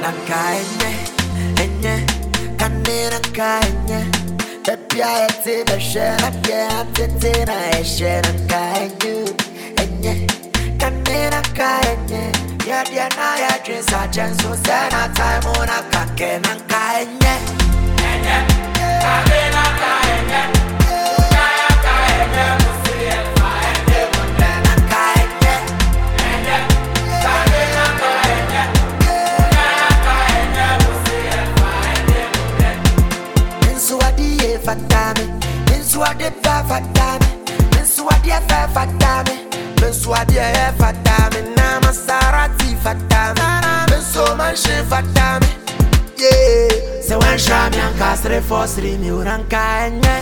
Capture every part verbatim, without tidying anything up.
Kanye, enye, kanina kanye. Baby, I take the share, I can't take a share and kanye, enye, kanina kanye. Yeah, yeah, now I dress a chance so send a time on a kake and kanye, enye, kanina kanye. Fatame, Minswadi Fatame, Minswadi Fatame, Minswadi Fatame, Nama Sarati Fatame, Minsomanshi Fatame. Yeah, so when Shamian Castre for three new Rankanye,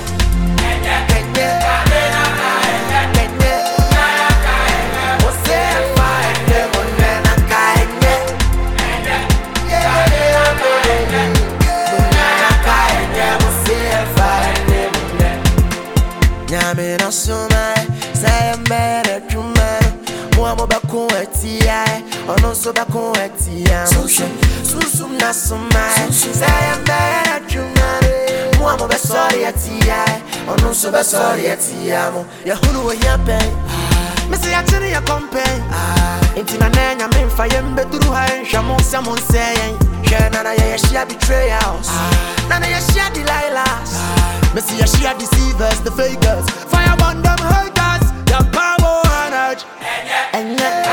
Nyame na suma, say mbere juma. Muamo bako etia, ono so bako etia. Susum, susum na suma, say mbere juma. Muamo be sorry etia, ono so be sorry etia mo. Ya hunu we yape, me say actually ya campaign. Inti na nenya me mfa yembe duru ha nhwa mo se mo nsen. Hwe na na ye share betrayals. Na na ye share Delilahs. Me see ya share deceivers, the fakers. Fire on them haters, your power and urge. And yet,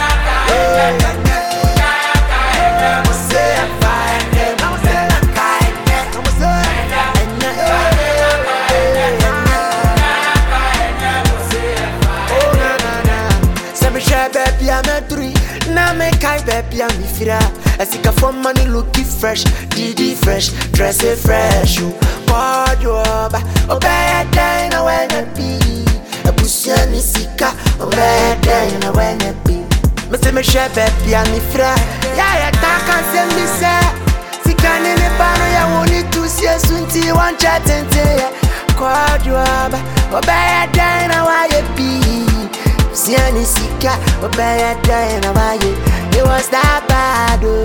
baby, I'm a three. Now make I baby, I'm fira. I see a from money looking fresh, D D fresh, dress it fresh. You wardrobe, obey a day, no when it be. A pussy and a sika, obey a day, no when it be. Mister Michelle, baby, I'm fira. Yeah, I talk and send me say. Sika in the bar, I want it to see a soon tea, one chat and say. Wardrobe, obey a day, no why it be. Siani sika, obey a day, no why it was that bad.